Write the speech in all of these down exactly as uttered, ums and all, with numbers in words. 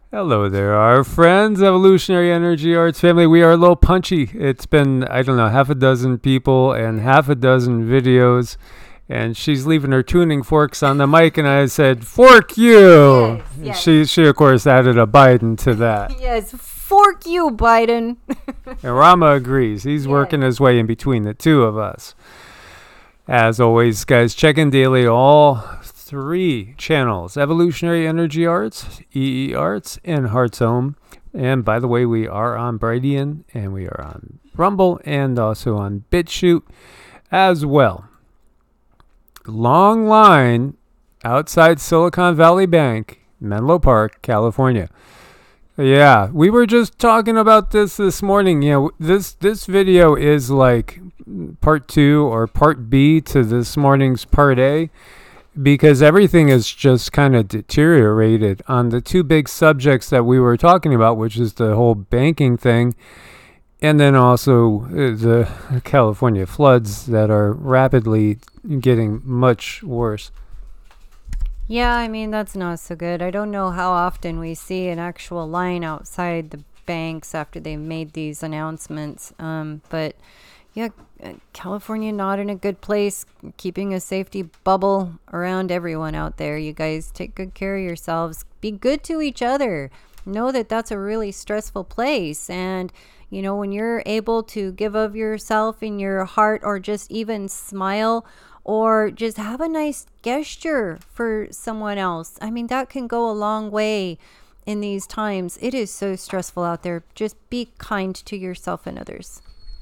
Hello there, our friends, Evolutionary Energy Arts family. We are a little punchy. It's been, I don't know, half a dozen people and half a dozen videos. And she's leaving her tuning forks on the mic, and I said, "Fork you!" Yes, yes. She, she of course, added a Biden to that. Yes, fork you, Biden. And Rama agrees. He's Yes. working his way in between the two of us. As always, guys, check in daily all three channels: Evolutionary Energy Arts, E E Arts, and Hearts Home. And by the way, we are on Brighteon, and we are on Rumble, and also on BitChute as well. Long line outside Silicon Valley Bank, Menlo Park, California. Yeah, we were just talking about this this morning. You know, this this video is like part two or part B to this morning's part A, because everything is just kind of deteriorated on the two big subjects that we were talking about, which is the whole banking thing, and then also the California floods that are rapidly getting much worse. Yeah, I mean, that's not so good. I don't know how often we see an actual line outside the banks after they've made these announcements. Um, but yeah, uh, California not in a good place, keeping a safety bubble around everyone out there. You guys take good care of yourselves. Be good to each other. Know that that's a really stressful place. And, you know, when you're able to give of yourself in your heart or just even smile or just have a nice gesture for someone else, I mean, that can go a long way in these times. It is so stressful out there. Just be kind to yourself and others.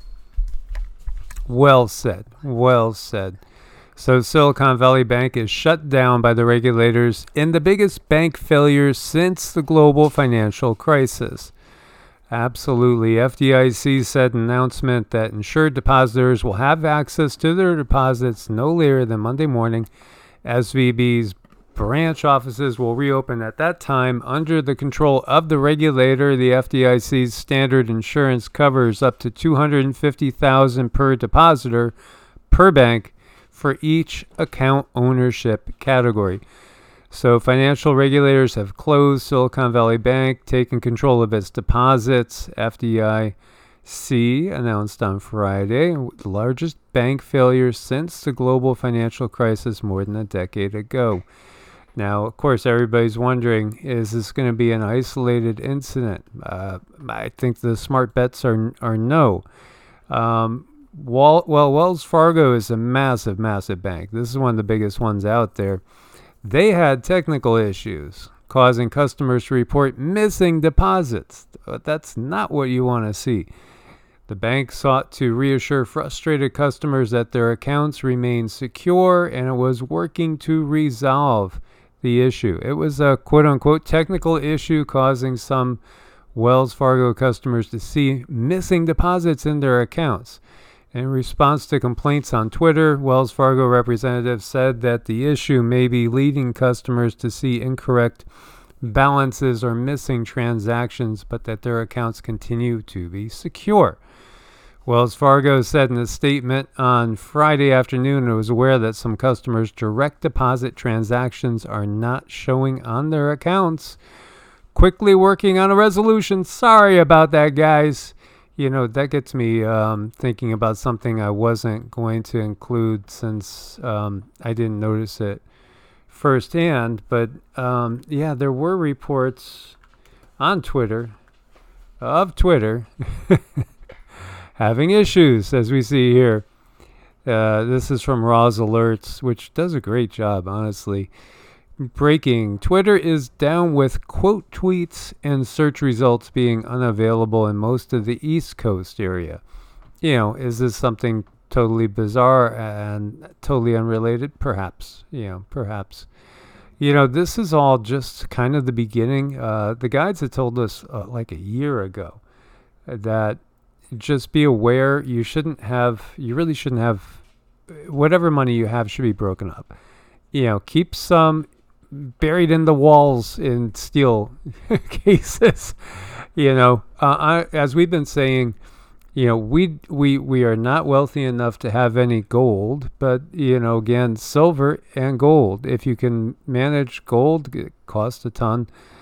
Well said. Well said. So Silicon Valley Bank is shut down by the regulators in the biggest bank failure since the global financial crisis. Absolutely. F D I C said in an announcement that insured depositors will have access to their deposits no later than Monday morning. S V B's branch offices will reopen at that time under the control of the regulator. The F D I C's standard insurance covers up to two hundred fifty thousand dollars per depositor per bank for each account ownership category. So financial regulators have closed Silicon Valley Bank, taken control of its deposits. F D I C announced on Friday the largest bank failure since the global financial crisis more than a decade ago. Now, of course, everybody's wondering, is this going to be an isolated incident? Uh, I think the smart bets are are no. Um, Wal- well, Wells Fargo is a massive, massive bank. This is one of the biggest ones out there. They had technical issues causing customers to report missing deposits. But that's not what you want to see. The bank sought to reassure frustrated customers that their accounts remain secure, and it was working to resolve the issue. It was a quote-unquote technical issue causing some Wells Fargo customers to see missing deposits in their accounts. In response to complaints on Twitter, Wells Fargo representatives said that the issue may be leading customers to see incorrect balances or missing transactions, but that their accounts continue to be secure. Wells Fargo said in a statement on Friday afternoon it was aware that some customers' direct deposit transactions are not showing on their accounts. Quickly working on a resolution. Sorry about that, guys. You know, that gets me um, thinking about something I wasn't going to include since um, I didn't notice it firsthand. But um, yeah, there were reports on Twitter, of Twitter, having issues, as we see here. Uh, this is from Roz Alerts, which does a great job, honestly. Breaking. Twitter is down with quote tweets and search results being unavailable in most of the East Coast area. You know, is this something totally bizarre and totally unrelated? Perhaps. You know, perhaps. You know, this is all just kind of the beginning. Uh, the guides had told us uh, like a year ago that just be aware you shouldn't have, you really shouldn't have, whatever money you have should be broken up. You know, keep some buried in the walls in steel cases. You know, uh, I, as we've been saying, you know, we we we are not wealthy enough to have any gold, but you know, again, silver and gold. If you can manage gold, it costs a ton.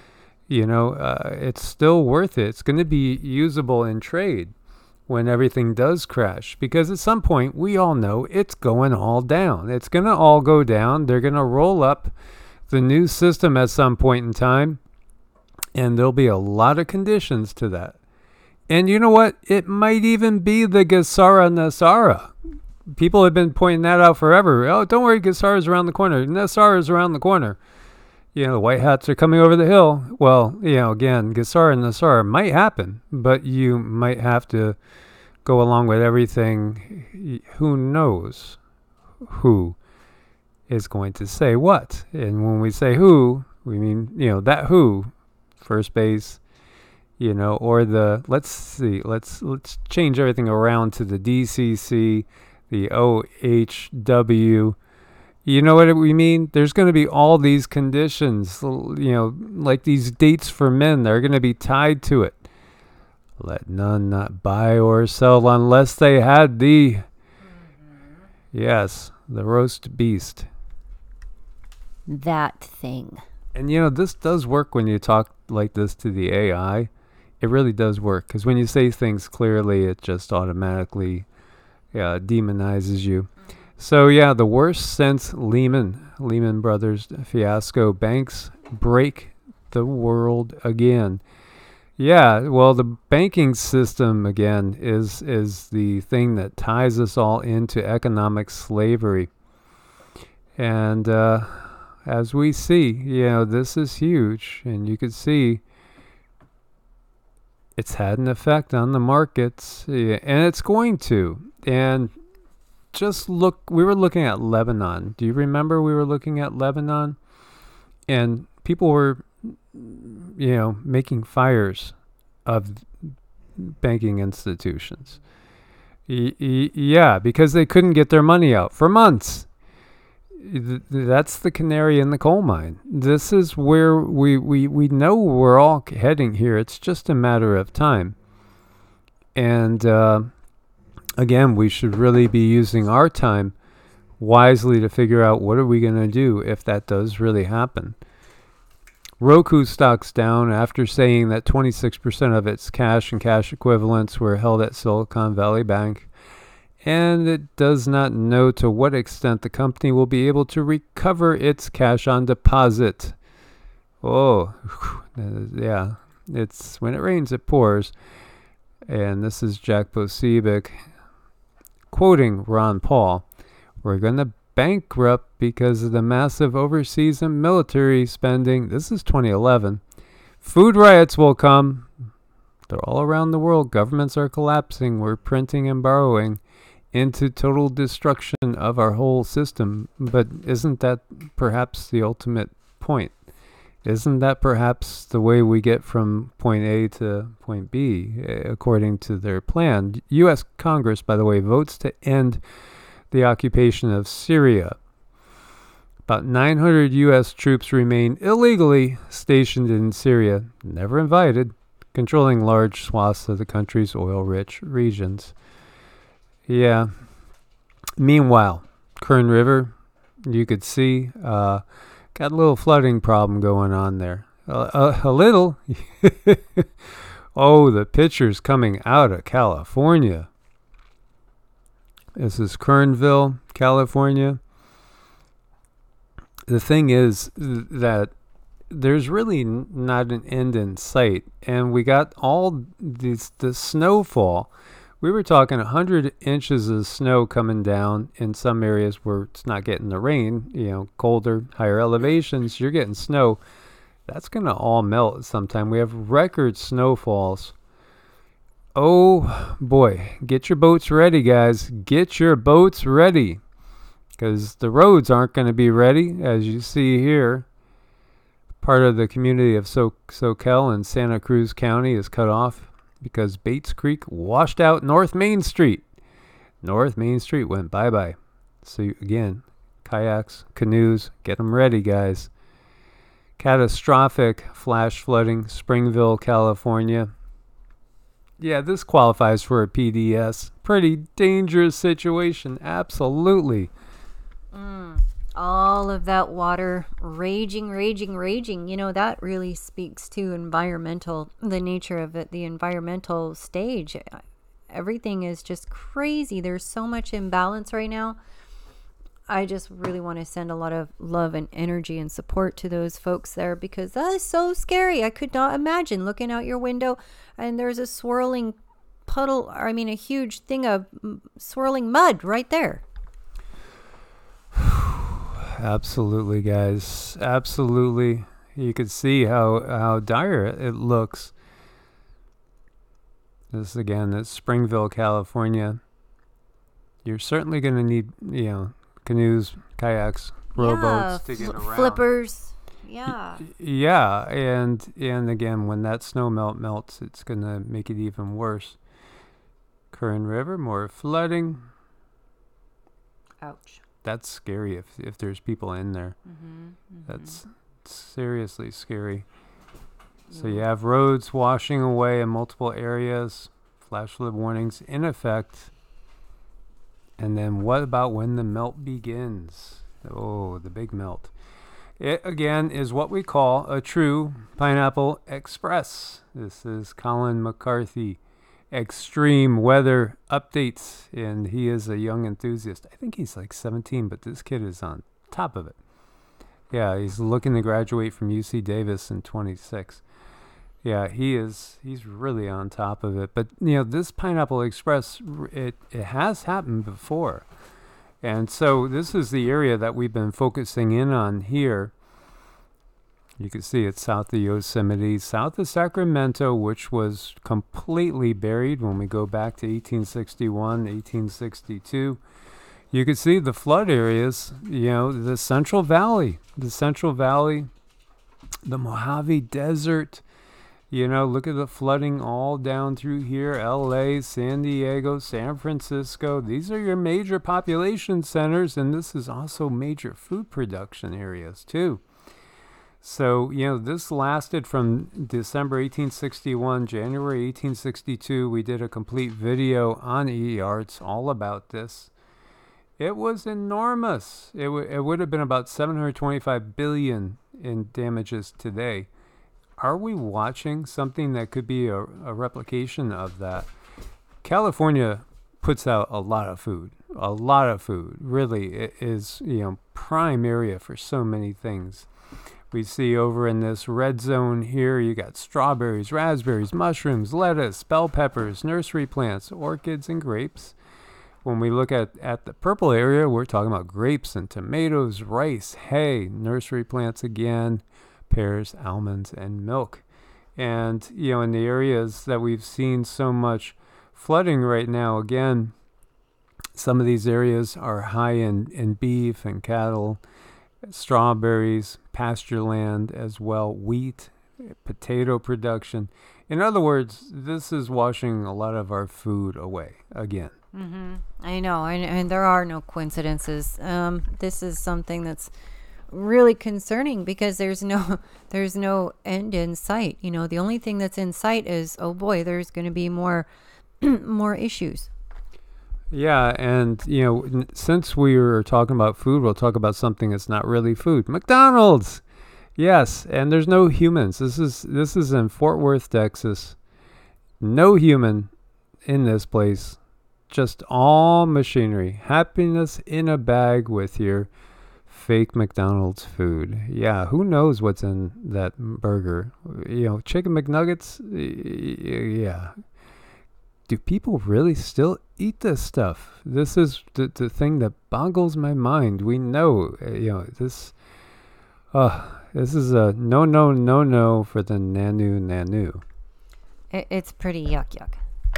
You know, uh, it's still worth it. It's going to be usable in trade when everything does crash, because at some point we all know it's going all down. It's going to all go down. They're going to roll up the new system at some point in time, and there'll be a lot of conditions to that. And you know what? It might even be the GESARA NESARA. People have been pointing that out forever. Oh, don't worry, GESARA's around the corner. NESARA's around the corner. You know, the white hats are coming over the hill. Well, you know, again, GESARA NESARA might happen, but you might have to go along with everything. Who knows who is going to say what? And when we say who, we mean, you know, that who, first base, you know, or the, let's see, let's let's change everything around to the D C C, the O H W. You know what we mean? There's going to be all these conditions, you know, like these dates for men. They're going to be tied to it. Let none not buy or sell unless they had the, mm-hmm. yes, the roast beast. That thing. And, you know, this does work when you talk like this to the A I. It really does work, because when you say things clearly, it just automatically uh, demonizes you. So, yeah, the worst since Lehman, Lehman Brothers fiasco. Banks break the world again. Yeah, well, the banking system, again, is is the thing that ties us all into economic slavery. And uh, as we see, you know, this is huge. And you can see it's had an effect on the markets. Yeah, and it's going to. And just look, we were looking at Lebanon. Do you remember we were looking at Lebanon? And people were, you know, making fires of banking institutions. Y- y- yeah, because they couldn't get their money out for months. Th- that's the canary in the coal mine. This is where we, we, we know we're all heading here. It's just a matter of time. And, uh, again, we should really be using our time wisely to figure out what are we going to do if that does really happen. Roku stock's down after saying that twenty-six percent of its cash and cash equivalents were held at Silicon Valley Bank, and it does not know to what extent the company will be able to recover its cash on deposit. Oh, yeah, it's when it rains, it pours. And this is Jack Posobiec quoting Ron Paul. We're going to bankrupt because of the massive overseas and military spending. This is twenty eleven. Food riots will come. They're all around the world. Governments are collapsing. We're printing and borrowing into total destruction of our whole system. But isn't that perhaps the ultimate point? Isn't that perhaps the way we get from point A to point B, according to their plan? U S Congress, by the way, votes to end the occupation of Syria. About nine hundred U S troops remain illegally stationed in Syria, never invited, controlling large swaths of the country's oil-rich regions. Yeah. Meanwhile, Kern River, you could see, uh, got a little flooding problem going on there. Uh, a, a little. Oh, the pictures coming out of California. This is Kernville, California. The thing is that there's really n- not an end in sight. And we got all this, the snowfall. We were talking one hundred inches of snow coming down in some areas where it's not getting the rain. You know, colder, higher elevations, you're getting snow. That's going to all melt sometime. We have record snowfalls. Oh, boy. Get your boats ready, guys. Get your boats ready. Because the roads aren't going to be ready, as you see here. Part of the community of so- Soquel in Santa Cruz County is cut off because Bates Creek washed out North Main Street. North Main Street went bye-bye. So, again, kayaks, canoes, get them ready, guys. Catastrophic flash flooding, Springville, California. Yeah, this qualifies for a P D S. Pretty dangerous situation, absolutely. Mm. all of that water raging, raging, raging. You know, that really speaks to environmental, the nature of it, the environmental stage. Everything is just crazy. There's so much imbalance right now. I just really want to send a lot of love and energy and support to those folks there, because that is so scary. I could not imagine looking out your window and there's a swirling puddle, I mean, a huge thing of swirling mud right there. Absolutely, guys. Absolutely. You could see how, how dire it looks. This again is Springville, California. You're certainly going to need, you know, canoes, kayaks, rowboats yeah, to get fl- around. Flippers. Yeah. Y- yeah, and and again, when that snow melt melts, it's going to make it even worse. Kern River, more flooding. Ouch. That's scary if if there's people in there. Mm-hmm, mm-hmm. That's seriously scary. So you have roads washing away in multiple areas, flash flood warnings in effect. And then what about when the melt begins? Oh, the big melt. It, again, is what we call a true Pineapple Express. This is Colin McCarthy, Extreme Weather Updates, and he is a young enthusiast. I think he's like seventeen, but this kid is on top of it. Yeah, he's looking to graduate from U C Davis in twenty-six. Yeah, he is. He's really on top of it. But, you know, this Pineapple Express, it, it has happened before. And so this is the area that we've been focusing in on here. You can see it's south of Yosemite, south of Sacramento, which was completely buried when we go back to eighteen sixty-one, eighteen sixty-two. You can see the flood areas, you know, the Central Valley, the Central Valley, the Mojave Desert. You know, look at the flooding all down through here. L A, San Diego, San Francisco. These are your major population centers, and this is also major food production areas, too. So, you know, this lasted from December eighteen sixty-one, January eighteen sixty-two. We did a complete video on eArts all about this. It was enormous. It, w- it would have been about seven hundred twenty-five billion dollars in damages today. Are we watching something that could be a, a replication of that? California puts out a lot of food, a lot of food. Really, it is, you know, prime area for so many things. We see over in this red zone here, you got strawberries, raspberries, mushrooms, lettuce, bell peppers, nursery plants, orchids, and grapes. When we look at, at the purple area, we're talking about grapes and tomatoes, rice, hay, nursery plants again, pears, almonds, and milk. And, you know, in the areas that we've seen so much flooding right now, again, some of these areas are high in, in beef and cattle, strawberries, pasture land as well, wheat, potato production. In other words, this is washing a lot of our food away again. Mm-hmm. I know, and, and there are no coincidences. Um, this is something that's really concerning because there's no there's no end in sight. You know, the only thing that's in sight is, oh boy, there's going to be more more issues. Yeah, and you know, n- since we were talking about food, we'll talk about something that's not really food. McDonald's. Yes, and there's no humans. This is this is in Fort Worth, Texas. No human in this place. Just all machinery. Happiness in a bag with your fake McDonald's food. Yeah, who knows what's in that burger? You know, chicken McNuggets? Yeah. Do people really still eat this stuff? This is the, the thing that boggles my mind. We know, uh, you know, this uh, this is a no, no, no, no for the Nanu Nanu. It, it's pretty yuck yuck.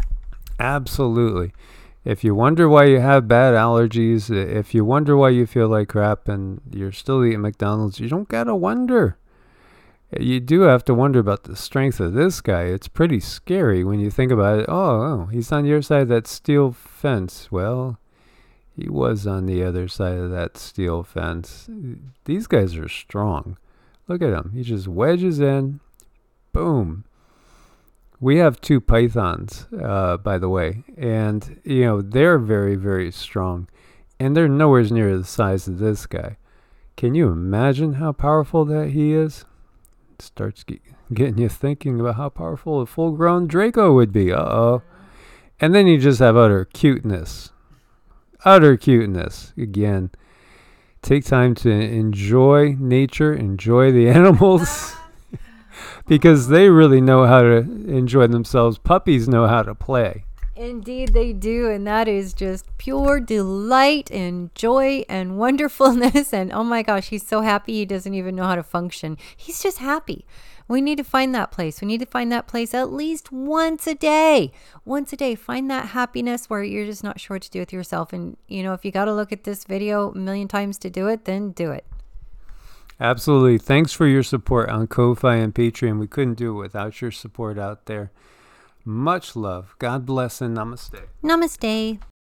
Absolutely. If you wonder why you have bad allergies, if you wonder why you feel like crap and you're still eating McDonald's, you don't gotta wonder. You do have to wonder about the strength of this guy. It's pretty scary when you think about it. Oh, oh, he's on your side of that steel fence. Well, he was on the other side of that steel fence. These guys are strong. Look at him. He just wedges in. Boom. We have two pythons, uh, by the way, and, you know, they're very, very strong, and they're nowhere near the size of this guy. Can you imagine how powerful that he is? It starts ge- getting you thinking about how powerful a full-grown Draco would be. Uh-oh. And then you just have utter cuteness. Utter cuteness. Again, take time to enjoy nature, enjoy the animals, because they really know how to enjoy themselves. Puppies know how to play. Indeed they do, and that is just pure delight and joy and wonderfulness. And oh my gosh, he's so happy he doesn't even know how to function. He's just happy. We need to find that place. We need to find that place at least once a day. Once a day, find that happiness where you're just not sure what to do with yourself. And you know, if you got to look at this video a million times to do it, then do it. Absolutely. Thanks for your support on Ko-Fi and Patreon. We couldn't do it without your support out there. Much love. God bless and namaste. Namaste.